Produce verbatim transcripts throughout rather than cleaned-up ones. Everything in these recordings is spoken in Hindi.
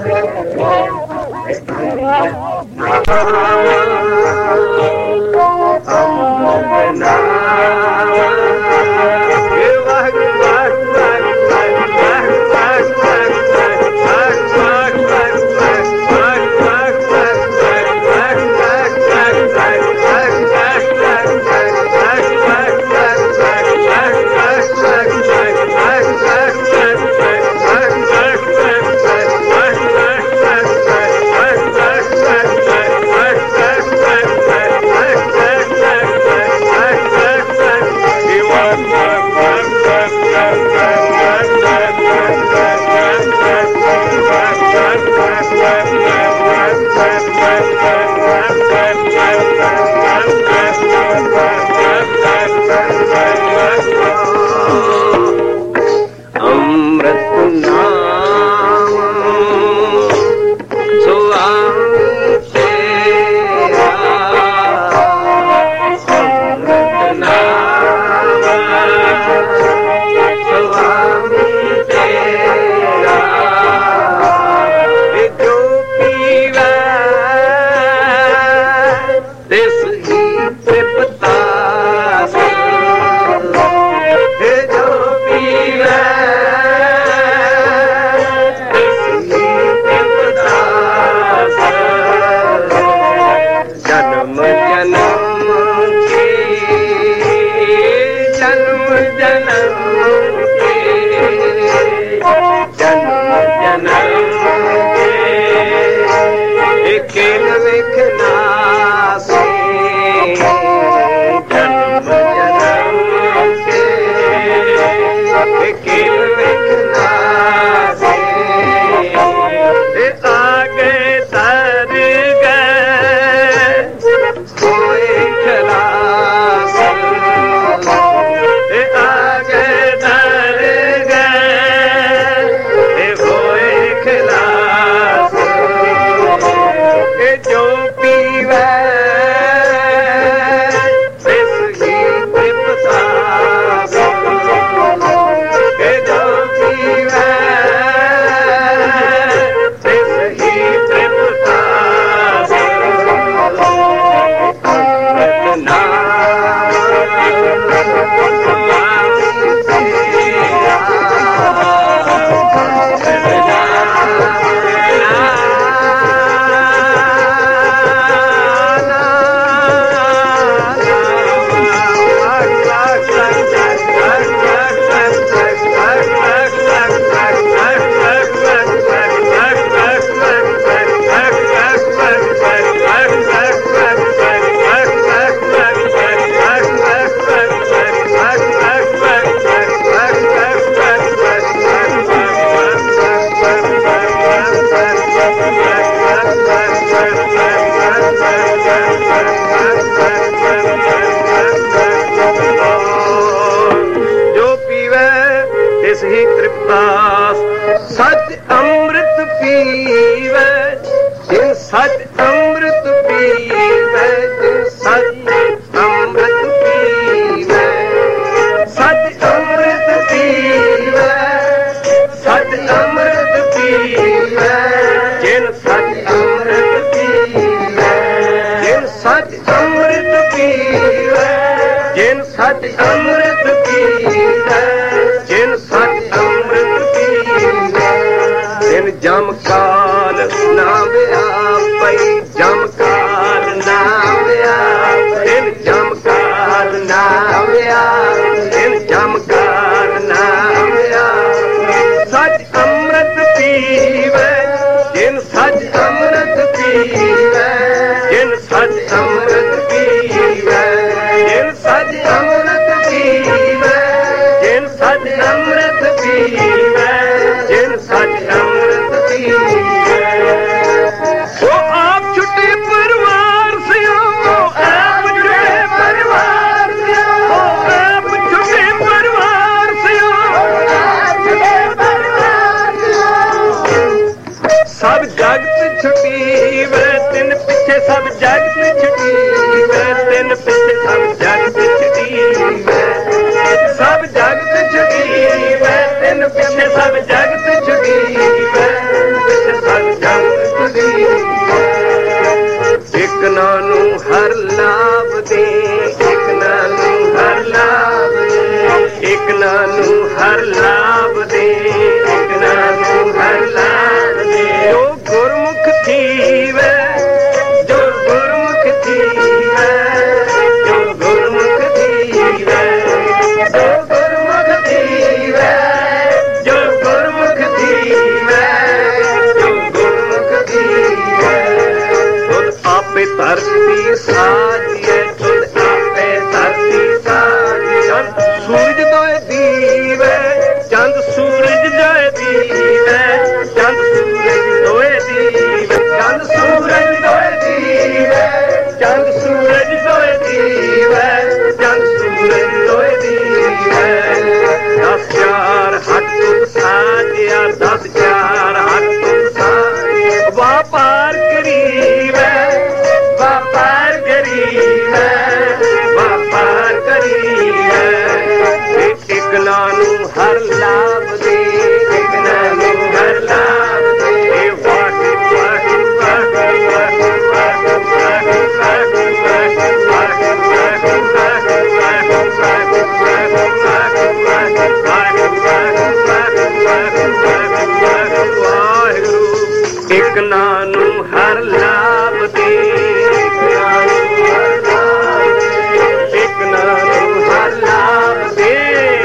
सब जगत छुटी मैं सब ਆਪੇ ਸਾਜੀਏ ਚੁੜ ਆਪੇ ਧਰਤੀ ਸਾਜੀ ਚੰਦ ਸੂਰਜ ਦੋਏ ਦੀਵੇ ਚੰਦ ਸੂਰਜ ਦੋਏ ਦੀਵੇ ਚੰਦ ਸੂਰਜ ਦੋਏ ਦੀਵੇ ਚੰਦ ਸੂਰਜ ਦੋਏ ਦੀਵੇ ਚੰਦ ਸੂਰਜ ਦੋਏ ਦੀਵੇ ਚੰਦ ਸੂਰਜ ਦੋਏ ਦੀਵੇ ਦਸ ਚਾਰ ਹੱਥ ਸਾਜਿਆ ਦਸ ਚਾਰ ਹੱਥ ਸਾਜਿਆ ਵਪਾਰ ਕਰੀਵੇ ਵਪਾਰ ਕਰੀਵੇ ਵਪਾਰ ਕਰੀਵੇ ਇੱਕ ਨਾ ਨੂੰ ਹਰ ਲਾਭ ਦੇ ਇੱਕ ਨਾ ਨੂੰ ਹਰ ਲਾਭ ਦੇ ਵਾਹਿਗੁਰੂ ਵਾਹਿਗੁਰੂ ਵਾਹਿਗੁਰੂ ਇੱਕ ਨਾ ਨੂੰ ਹਰ ਲਾਭ ਦੇ ਇੱਕ ਨਾ ਨੂੰ ਹਰ ਲਾਭ ਦੇ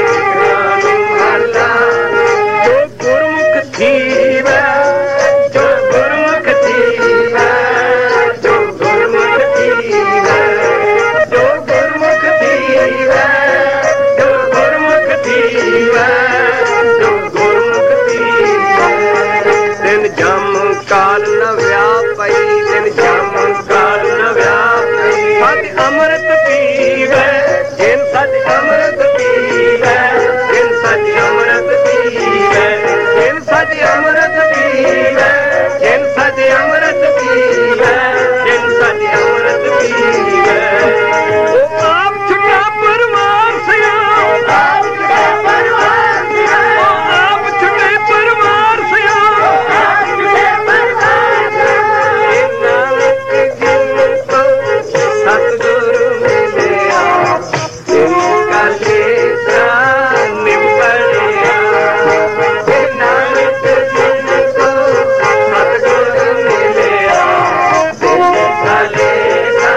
ਜੋ ਗੁਰਮੁਖ ਥੀਵੈ ਜੋ ਗੁਰਮੁਖ ਥੀਵੈ ਜੋ ਗੁਰਮੁਖ ਥੀਵੈ ਜੋ ਗੁਰਮੁਖ ਥੀਵੈ ਜੋ ਗੁਰਮੁਖ ਥੀਵੈ ਜੋ ਗੁਰਮੁਖ ਥੀਵੈ ਦਿਨ ਜਮ ਕਾਲ ਨ ਵਿਆਪਈ ਦਿਨ ਜਮ ਕਾਲ ਨ ਵਿਆਪਈ ਸੱਚ ਅੰਮ੍ਰਿਤ ਪੀਵੈ ਜਿਨ ਸੱਚ ਅੰਮ੍ਰਿਤ ਪੀਵੈ ਜਿਨ ਸੱਚ ਅੰਮ੍ਰਿਤ ਪੀਵੈ ਜਿਨ ਸੱਚ ਅੰਮ੍ਰਿਤ ਪੀਵੈ ਜਿਨ ਸੱਚ ਅੰਮ੍ਰਿਤ ਪੀਵੈ ਜਿਨ ਸੱਚ ਅੰਮ੍ਰਿਤ ਪੀਵੈ ਉਹ ਆਪ ਛੁਟਾ ਪਰਮਾਰ ਸਿਆ ਆਪ ਛੁਟਾ ਪਰਮਾਰ ਸਿਆ ਉਹ ਆਪ ਛੁਟੇ ਪਰਮਾਰ ਸਿਆ ਆਪ ਛੁਟੇ ਪਰਮਾਰ ਸਿਆ ਇਹ ਨਾਨਕ ਜਿਨ ਕੋ ਸਤਿਗੁਰੂ ਮਿਲਿਆ ਤਿਨ ਕਾ ਲੇਖਾ ਨਿਬੜਿਆ ਇਹ ਨਾਨਕ ਜਿਨ ਕੋ ਸਤਿਗੁਰੂ ਮਿਲਿਆ ਤਿਨ ਕਾ ਲੇਖਾ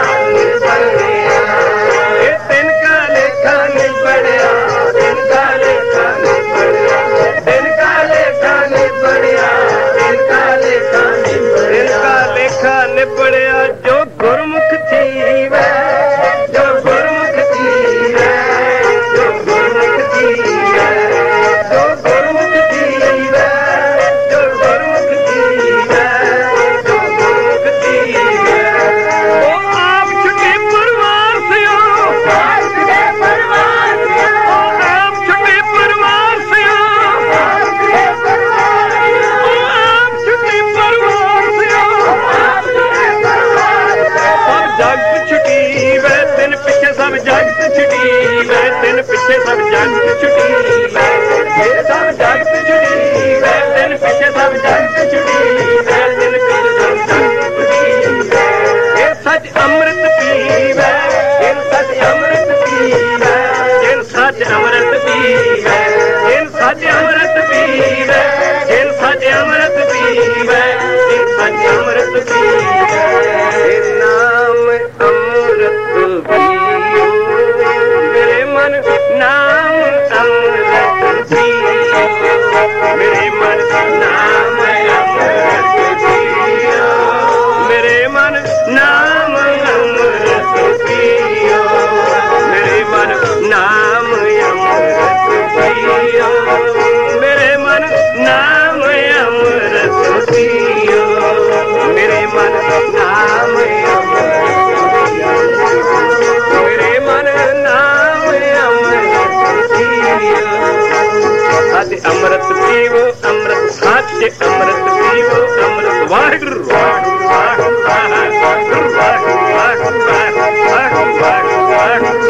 ਨਿਬੜਿਆ ਇਹ ਤਿਨ ਕਾ ਲੇਖਾ ਨਿਬੜਿਆ ਤਿਨ ਕਾ ਲੇਖਾ ਨਿਬੜਿਆ ਤਿਨ ਕਾ ਲੇਖਾ ਨਿਬੜਿਆ ਤਿਨ ਕਾ ਲੇਖਾ ਨਿਬੜਿਆ ਤਿਨ ਕਾ ਲੇਖਾ ਨਿਬੜਿਆ ਜੋ ਗੁਰਮੁਖ ਥੀਵੈ ਜੋ ਗੁਰਮੁਖ ਥੀਵੈ ਜੋ ਗੁਰਮੁਖ ਥੀਵੈ ਜੋ ਗੁਰਮੁਖ ਥੀਵੈ ਜੋ ਗੁਰਮੁਖ ਥੀਵੈ ਜੋ ਗੁਰਮੁਖ ਥੀਵੈ ਉਹ ਆਪ ਛੁਟੇ ਪਰਵਾਰ ਸਿਓ ਆਪ ਛੁਟੇ ਪਰਵਾਰ ਸਿਓ ਉਹ ਆਪ ਛੁਟੇ ਪਰਵਾਰ ਸਿਓ ਆਪ ਛੁਟੇ ਪਰਵਾਰ ਸਿਓ ਉਹ ਆਪ ਛੁਟੇ ਪਰਵਾਰ ਸਿਓ ਆਪ ਛੁਟੇ ਪਰਵਾਰ ਸਭ ਜਗਤ ਛੁਟੀ ਵੈ ਤਿੰਨ ਪਿੱਛੇ ਸਭ ਜਗਤ ਛੁਟੀ ਵੈ ਤਿੰਨ ਪਿੱਛੇ ਸਭ ਜਗਤ ਛੁਟੀ ਵੈ ਇਹ ਸਭ ਜਗਤ ਛੁਟੀ ਵੈ ਤਿੰਨ ਪਿੱਛੇ ਸਭ ਜਗਤ ਛੁਟੀ ਵੈ ਤਿੰਨ ਪਿੱਛੇ ਸਭ ਜਗਤ ਛੁਟੀ ਵੈ ਇਹ ਸੱਚ ਅੰਮ੍ਰਿਤ ਪੀਵੈ ਇਹ ਸੱਚ ਅੰਮ੍ਰਿਤ ਪੀਵੈ ਇਹ ਸੱਚ ਅੰਮ੍ਰਿਤ ਪੀਵੈ ਇਹ ਸੱਚ ਅੰਮ੍ਰਿਤ ਪੀਵੈ ਇਹ ਸੱਚ ਅੰਮ੍ਰਿਤ ਪੀਵੈ ਇਹ ਸੱਚ ਅੰਮ੍ਰਿਤ ਪੀਵੈ ਇਹ ਨਾਮ ਅੰਮ੍ਰਿਤ ਪੀਓ ਮੇਰੇ ਮਨ ਨਾਮ ਅੰਮ੍ਰਿਤ ਪੀਓ ਮੇਰੇ ਮਨ ਨਾਮ ਅੰਮ੍ਰਿਤ ਪੀਓ ਮੇਰੇ ਮਨ ਨਾਮ ਅੰਮ੍ਰਿਤ ਪੀਓ ਮੇਰੇ ਮਨ ਨਾਮ ਅੰਮ੍ਰਿਤ ਪੀਓ ਮੇਰੇ ਮਨ ਨਾਮ ਅੰਮ੍ਰਿਤ ਪੀਓ ਮੇਰੇ ਮਨ ਨਾਮ ਮੇਰੇ ਮਨ ਨਾਮ ਅੰਮ੍ਰਿਤ ਪੀਓ ਸੱਚ ਅੰਮ੍ਰਿਤ ਪੀਵੋ ਅੰਮ੍ਰਿਤ ਸੱਚ ਅੰਮ੍ਰਿਤ ਪੀਵੋ ਅੰਮ੍ਰਿਤ ਵਾਹਿਗੁਰੂ ਵਾਹਿਗੁਰੂ ਵਾਹਿਗੁਰੂ ਵਾਹਿਗੁਰੂ ਵਾਹਿਗੁਰੂ ਵਾਹਿਗੁਰੂ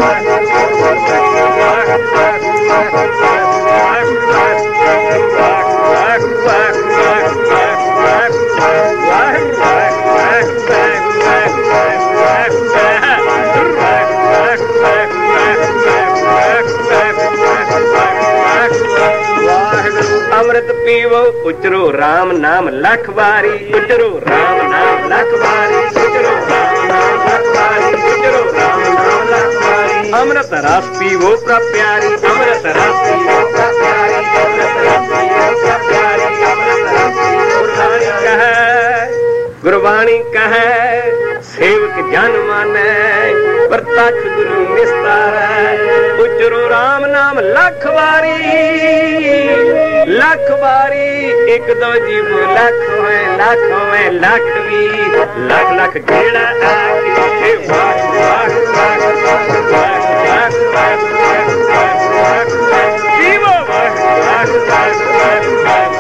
ਅੰਮ੍ਰਿਤ ਪੀਵੋ ਉਚਰੋ ਰਾਮ ਨਾਮ ਲੱਖ ਵਾਰੀ ਉਚਰੋ ਰਾਮ ਨਾਮ ਲੱਖ ਵਾਰੀ ਉਚਰੋ ਰਾਮ ਨਾਮ ਲੱਖ ਵਾਰੀ ਉਚਰੋ ਰਾਮ ਨਾਮ ਲੱਖ ਵਾਰੀ ਅੰਮ੍ਰਿਤ ਰਸ ਪੀਵੋ ਪ੍ਰਭ ਪਿਆਰੀ ਅੰਮ੍ਰਿਤ ਰਸ ਪੀਵੋ ਪ੍ਰਭ ਪਿਆਰੀ ਅੰਮ੍ਰਿਤ ਰਸ ਪੀਵੋ ਪ੍ਰਭ ਪਿਆਰੀ ਅੰਮ੍ਰਿਤ ਰਸ ਪੀਵੋ ਰਾਣੀ ਕਹੈ गुरबाणी कहे सेवक जन माने प्रत्यक्ष गुरु निस्तार उचरो राम नाम लख बारी लख बारी एक दो जीव लख होए लख होए लख भी लख लख गेड़ा आके वाह वाह वाह वाह वाह वाह जीवो वाह वाह वाह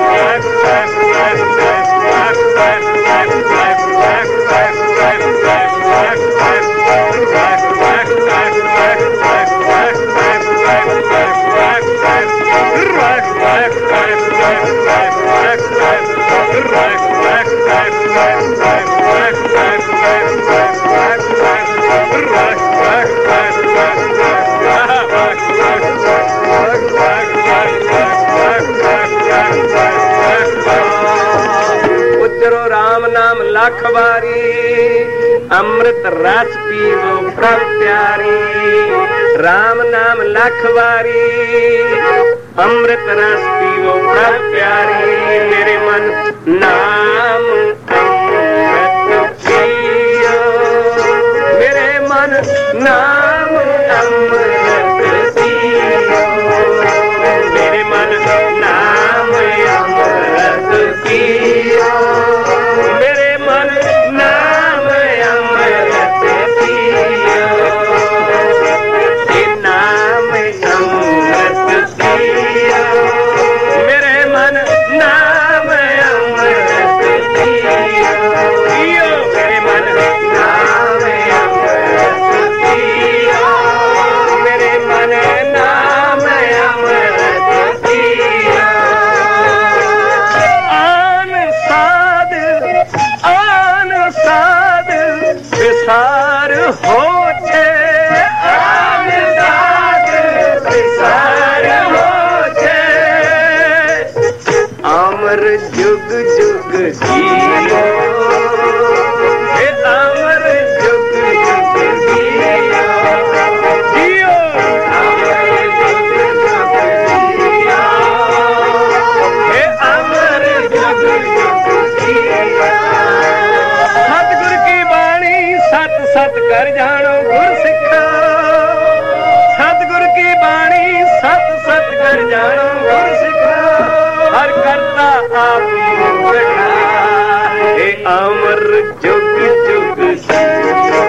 लख बारी अमृत रस पीवो प्रभ प्यारी राम नाम लख बारी अमृत रस पीवो प्रभ प्यारी मेरे मन नाम अमृत पियो मेरे मन नाम अमृत पियो मेरे मन नाम अमृत पियो सार होते आन साध विसार होते अमर जुग जुग जियो हे अमर जुग जुग जियो जियो अमर जुग जुग जियो हे अमर जुग जुग जियो सतगुर की बाणी सत सत कर जानो गुर सिखा सतगुर की बाणी सत सत कर जानो गुर सिखा हर करता आप बैठा हे अमर जुग जुग जियो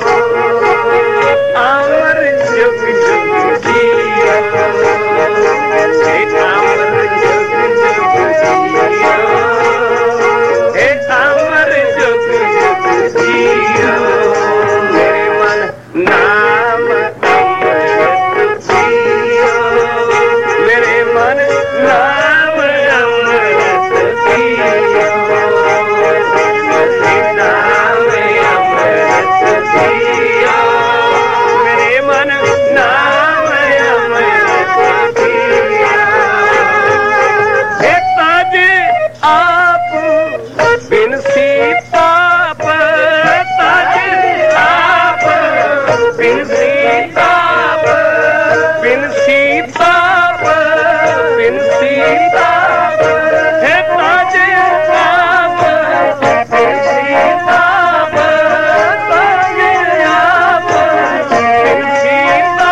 अमर जुग जुग जियो हे अमर जुग जुग जियो हे अमर जुग जुग जियो नाम अमृत पियो मेरे मन नाम अमृत पियो नाम अमृत पियो मेरे मन नाम अमृत पियो हे ताज आप बिन सीता ताज आप बिन सीता बिन सीता बिन सीता हे ताजे आप बिन सीता ताजे आप बिन सीता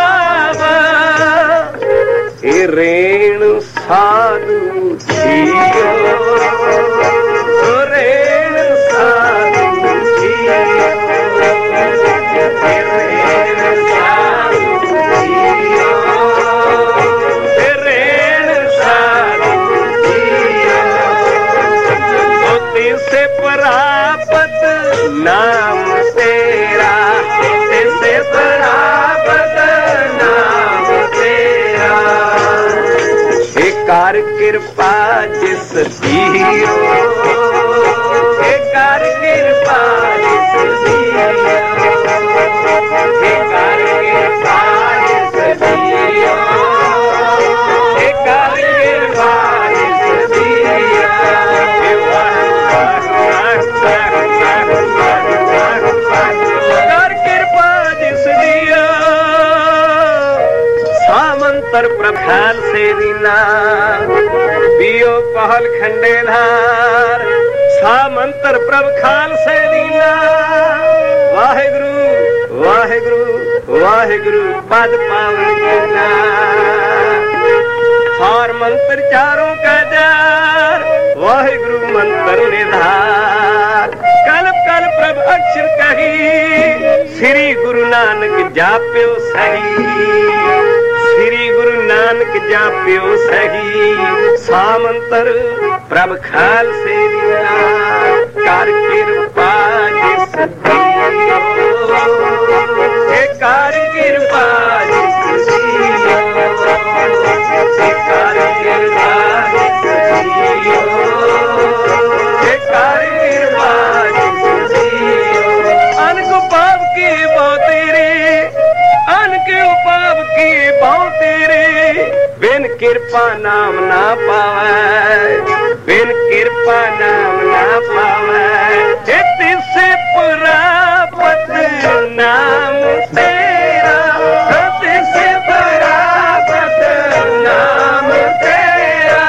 हे रेणु साधु जियो रेणु साधु जियो से प्राप्त नाम तेरा से प्राप्त नाम तेरा हे कर कृपा जिस दियो हे कर कृपा जिस दियो हे कर कृपा जिस दियो हे कर कृपा जिस दियो प्रभ खालसे दीना वाहेगुरु वाहेगुरु वाहेगुरु पद पावन कीना सार मंत्र चारों का जार वाहेगुरु मंत्र निधार कल्प कल प्रभ अक्षर कही श्री गुरु नानक जाप्यो सही श्री गुरु नानक जाप्यो सही सामंतर प्रभ खालसे दीना कर कृपा जिस दियो हे कर कृपा जिस दियो हे कर कृपा जिस दियो हे कर कृपा जिस दियो अनक पाप की बहु तेरे अनक पाप की बहु तेरे बिन कृपा नाम ना पावे बिन कृपा नाम ना पावे तिसे प्राप्त नाम तेरा तिसे प्राप्त नाम तेरा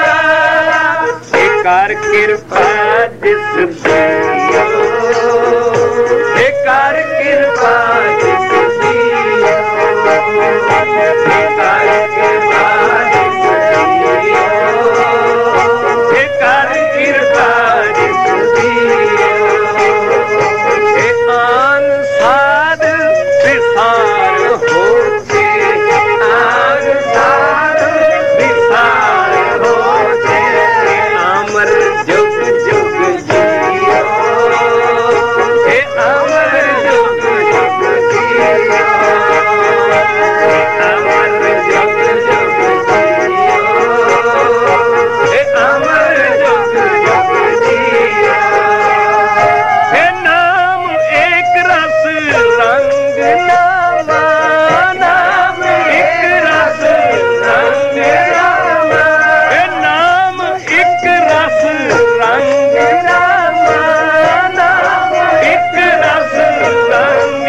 कर कृपा जिस दियो हे कर कृपा जिस दियो हे कर कृपा जिस दियो हे कर कृपा जिस दियो हे आन साध विसार होते आन साध विसार होते अमर जुग जुग जियो हे अमर जुग जुग जियो हे अमर जुग जुग जियो हे अमर जुग जुग जियो हे नाम एक रस रंग नामा नाम एक रस रंग नामा हे नाम एक रस रंग नामा नाम एक रस रंग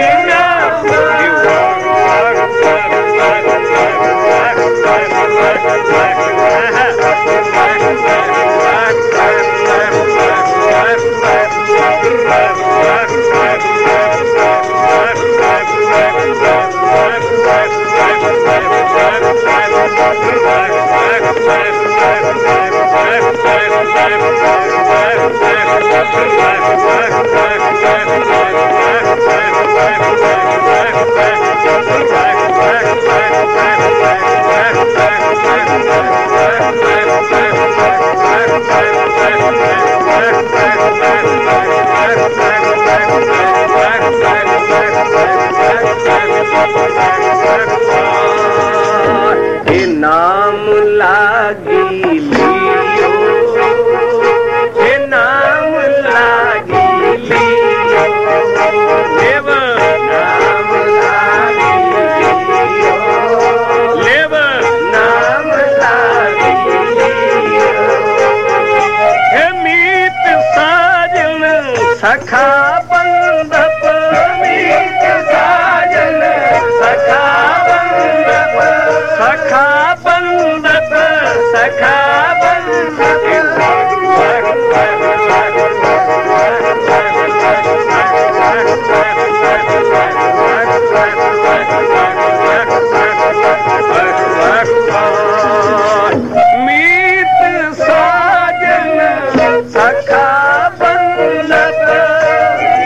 हे नाम लागी लियो हे नाम लागी लियो लेव नाम लागी लियो लेव नाम लागी लियो हे मीत साजन सखा बंधप मीत साजन सखा बंधप सखा बंधप सखा मीत साजन सखा बंधप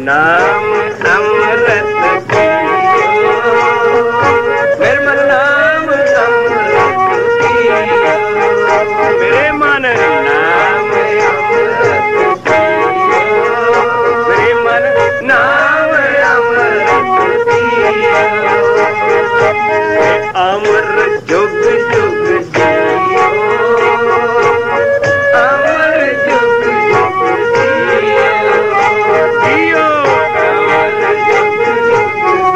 नाम अमृत पियो, मेरे मन नाम अमृत पियो, मेरे मन नाम अमृत पियो, मेरे मन नाम अमृत पियो, अमर जुग जुग जियो, अमर जुग जुग जियो, जियो अमर जुग जुग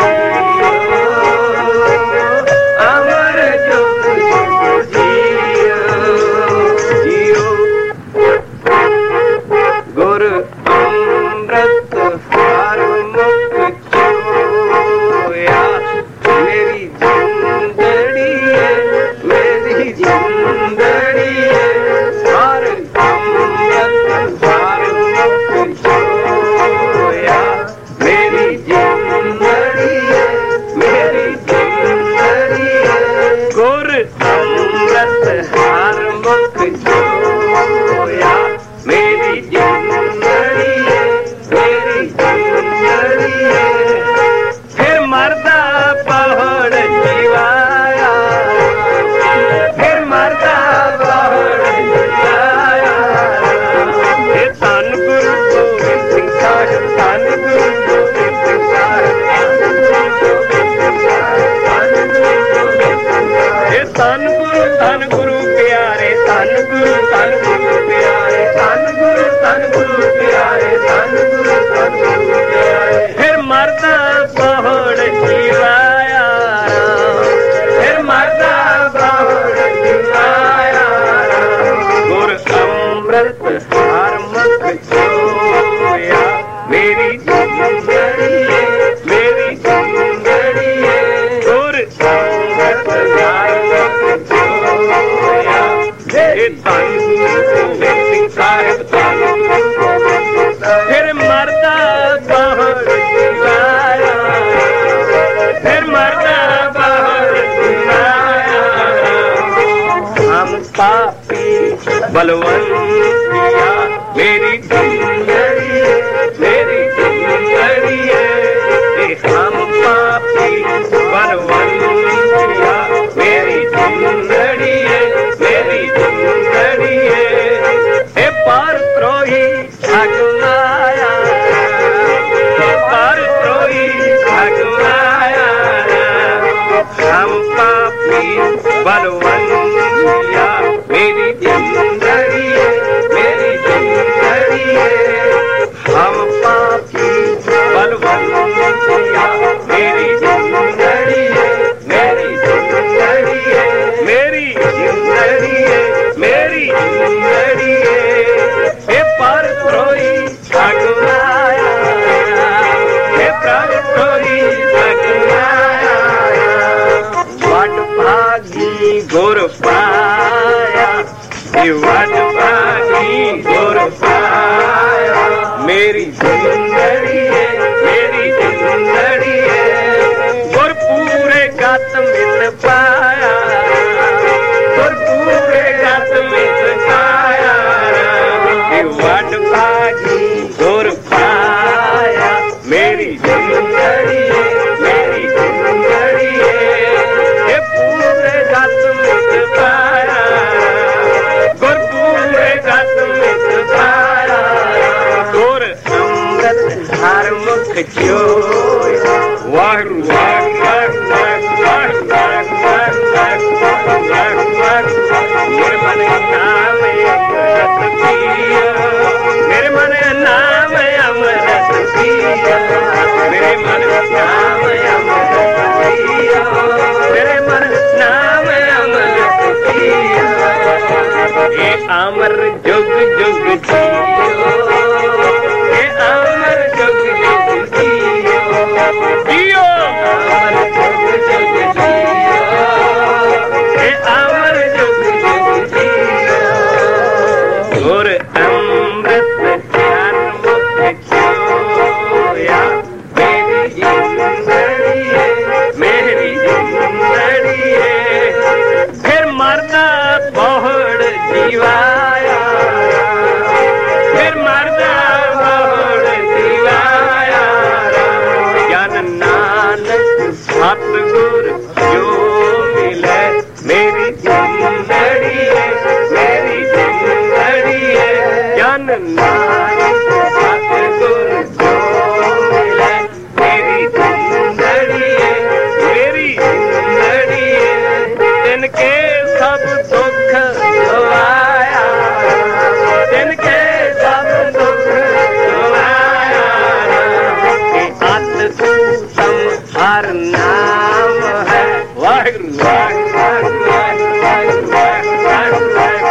जियो, अमर जुग जुग जियो, जियो गुर अमृत हर मुख चोया, मेरी जिंदड़ी है, मेरी जिंदड़ी है, हर अमृत हर मुख चोया, मेरी जिंदड़ी है, मेरी जिंदड़ी है, गुर अमृत हर मुख चोया, मेरी जिंदड़ी है, मेरी जिंदड़ी है, फिर मरदा पहाड़ जीवाया, फिर मरदा पहाड़ जीवाया, हे धन गुरु गोबिंद सिंह साहिब, धन गुरु गोबिंद सिंह साहिब, हे धन गुरु धन गुरु प्यारे, धन गुरु धन गुरु प्यारे, धन गुरु धन गुरु प्यारे, धन गुरु धन गुरु प्यारे, फिर मरदा पहाड़ जीवाया, फिर मरदा पहाड़ जीवाया, गुर अमृत हर मुख चोया, मेरी जिंदड़ी है, मेरी जिंदड़ी है, गुर अमृत हर मुख चोया, हे धन गुरु गोबिंद सिंह साहिब, धन गुरु गोबिंद सिंह साहिब, फिर मरदा पहाड़ जीवाया, फिर मरदा पहाड़ जीवाया, हम पापी बलवंतिया, मेरी जिंदड़ी है, मेरी जिंदड़ी है, ए हम पापी बलवंतिया, मेरी जिंदड़ी है, मेरी जिंदड़ी है, ए पार द्रोही ठगवाया, पार द्रोही ठगवाया, हम पापी बलवंतिया, मेरी जिंदड़ी है, मेरी जिंदड़ी है, हम पापी बलवंतिया, मेरी जिंदड़ी है, मेरी जिंदड़ी है, मेरी जिंदड़ी है, मेरी जिंदड़ी है, हे पर द्रोही ठगवाया, हे पर द्रोही ठगवाया, वड भागी गुर पाया, ये वड भागी गुर पाया, मेरी जिंदड़ी है, मेरी जिंदड़ी है, गुर पूरे गत मिल पाया, गुर पूरे गत मिल पाया, ये वड भागी गुर पाया, मेरी जिंदड़ी है, मेरी जिंदड़ी है, ये पूरे गत मिल पाया, गुर पूरे गत मिल पाया, गुर अमृत हर मुख चोया, वाहगुरू वाहगुरू वाहगुरू वाहगुरू वाहगुरू वाहगुरू, मेरे मन नाम अमृत पिया, मेरे मन नाम अमृत पिया, मेरे मन नाम अमृत पिया, मेरे मन नाम अमृत पिया, ये अमर जुग जुग जियो, ये अमर जुग जुग जियो, जियो अमर जुग जुग जियो, ये अमर जुग जुग जियो, गुर अमृत हर मुख चोया, मेरी जिंदड़ी है, मेरी जिंदड़ी है, फिर मरदा पहाड़ जीवाया, फिर मरदा पहाड़ जीवाया, हर नाम है वाहिगुरु वाहिगुरु वाहिगुरु वाहिगुरु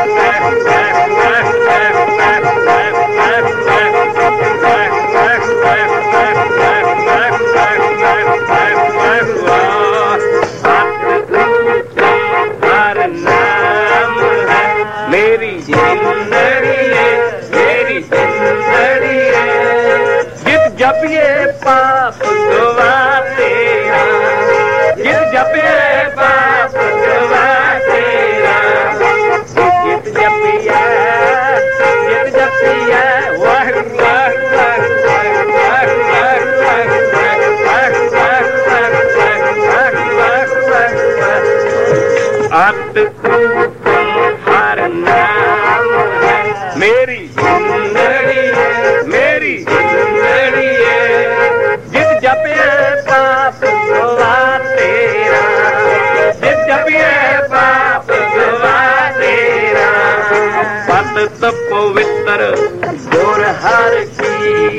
हर नाम है मेरी जिंदड़ी है मेरी जिंदड़ी है जित जप ये पाप गवाते जित जप ये पाप गवाते जित जपिया जित जपिया वाहिगुरु हर नाम है मेरी जिंदड़ी है मेरी जिंदड़ी है जित जपे पाप गवा तेरा जित जपे पाप गवा तेरा पत तो पवित्र गोर हर की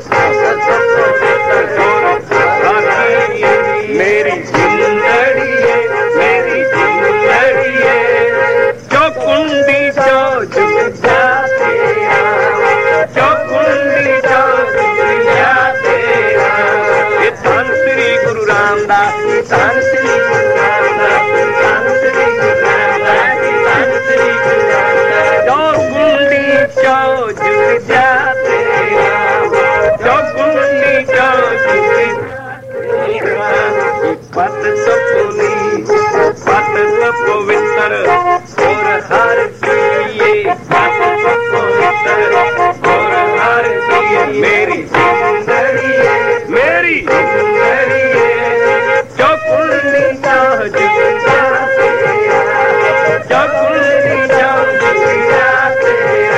मेरी जिंदड़ी है मेरी जिंदड़ी है जो कुंडी जो झुक जाते जो कुंडी जो झुक जाते ये धन श्री गुरु रामदास धन श्री गुरु रामदास धन श्री गुरु रामदास धन श्री गुरु रामदास जो कुंडी जो झुक जाते जो कुंडी जो झुक पत तो पुनी पत तो पवित्र और हर किए पत तो पवित्र और हर किए मेरी जिंदड़ी है मेरी जिंदड़ी है जो कुंडी जो झुक जाते जो कुंडी जो झुक जाते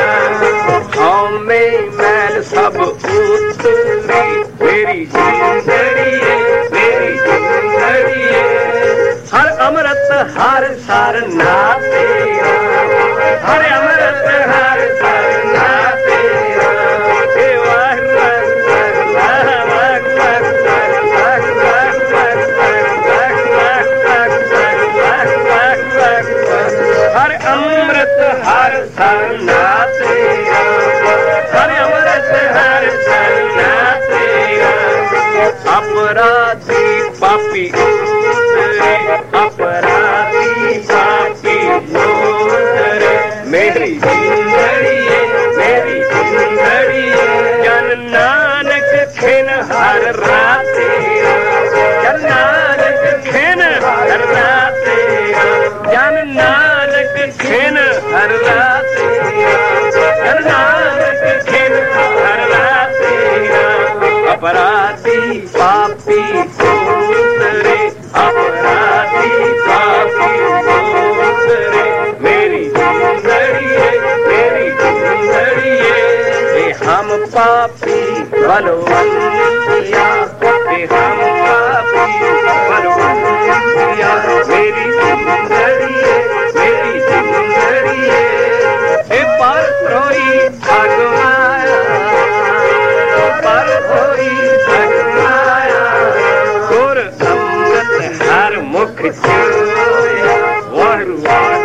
हमें मैल सब उतरी मेरी जिंदड़ी है मेरी जिंदड़ी है हर अमृत हर सार नाते हर अमृत हर सार नाते हर अमृत हर सार नाते हर अमृत हर सार नाते अपराधी पापी अपराधी पापी मोरे मेरी जिंदड़ी है मेरी जिंदड़ी है जन नानक खेन हर राते जन नानक खेन हर राते जन नानक खेन हर राते जन नानक खेन हर राते अपराधी पापी मोरे अपराधी पापी मोरे मेरी जिंदड़ी है मेरी जिंदड़ी है हम पापी बलवंतिया हम पापी बलवंतिया मेरी जिंदड़ी है मेरी जिंदड़ी है पर कोई भगवाया पर कोई भगवाया गुर अमृत हर मुख चोया वाहिगुरु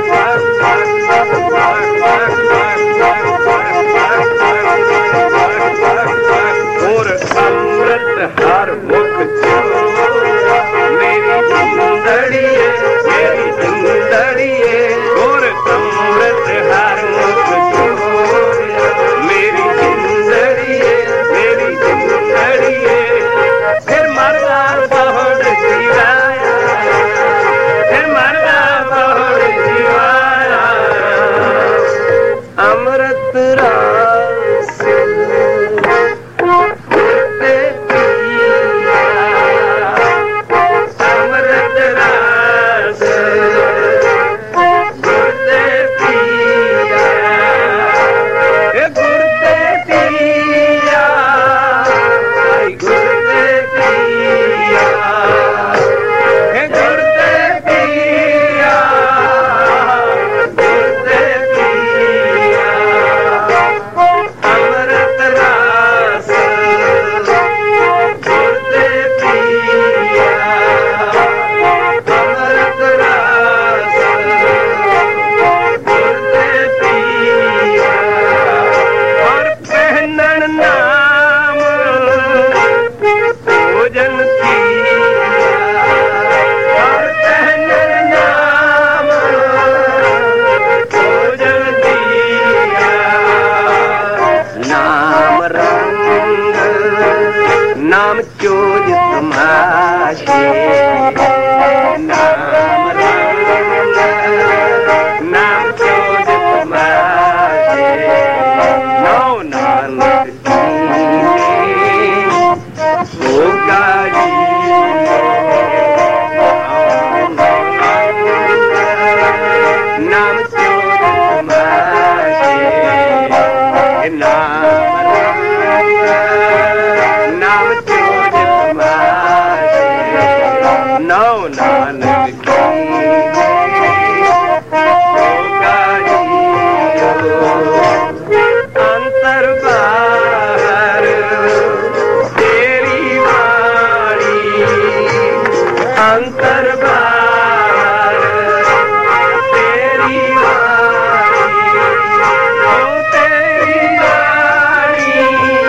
गुर अमृत हर मुख चोया मेरी जिंदड़ी है मेरी जिंदड़ी है गुर अमृत हर मुख चोया मेरी जिंदड़ी है मेरी जिंदड़ी है फिर मरवार बहुत जीवाया नाम चोज तमाशे नाम नाम चोज तमाशे नौ नानक होगा जी नाम चोज तमाशे नाम नाम चोज तमाशे नौ नानक होगा जियो अंतर बाहर तेरी वाणी अंतर बाहर तेरी वाणी ओ तेरी वाणी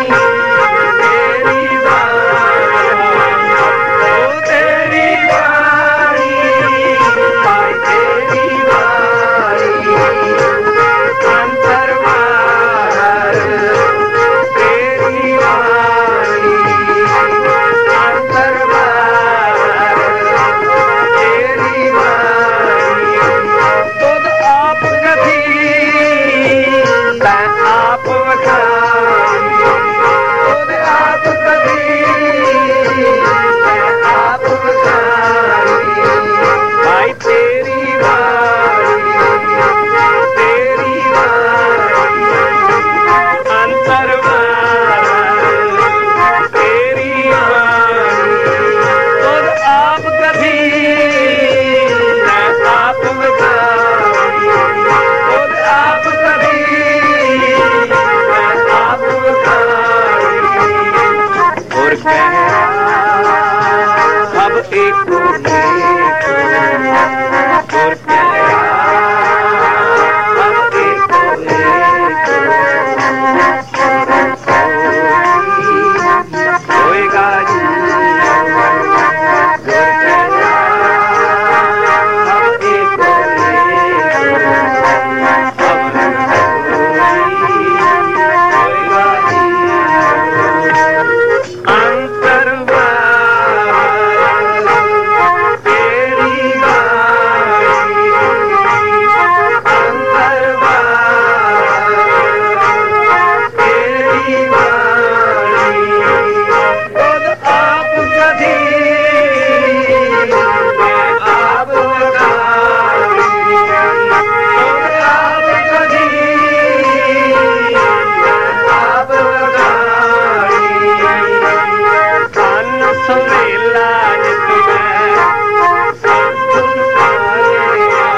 तेरी वाणी ओ तेरी वाणी हाय तेरी वाणी अंतर बाहर तेरी वाणी अंतर बाहर तेरी वाणी खुद आप कभी मैं आप वखाई खुद आप कभी मैं आप वखाई भाई तेरी वाणी तेरी वाणी अंतर बाहर तेरी वाणी खुद आप कभी मैं आप वखाई खुद आप कभी मैं आप वखाई और कह अब एक एक और कह अब एक एक होएगा जी अब एक होएगा जी अंतर तेरी वाणी अंतर तेरी वाणी खुद आप कभी मैं आप वखाई खुद आप कभी मैं आप वखाई कान सुरेला जित मैं सतगुर पाया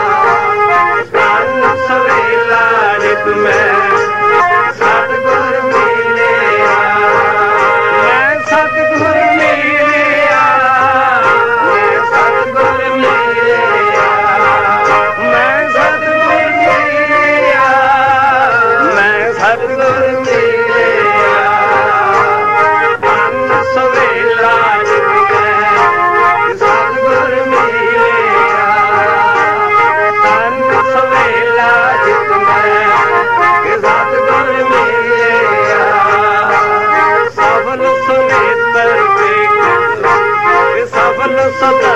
कान सुरेला जित मैं सतगुर मिलिया मैं सतगुर मिलिया मैं सतगुर मिलिया मैं सतगुर मिलिया मैं सतगुर मिलिया कान सुरेला जित मैं सतगुर मिलिया कान सुरेला जित मैं सतगुर मिलिया सबन सुनेतर देख सबन सदा